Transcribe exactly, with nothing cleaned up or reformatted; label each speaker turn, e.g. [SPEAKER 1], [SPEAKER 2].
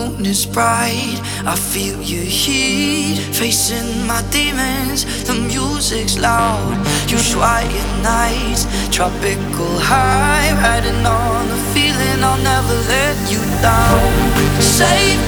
[SPEAKER 1] moon is bright, I feel your heat. Facing my demons, the music's loud. Usually at nights, tropical high. Riding on the feeling, I'll never let you down. Save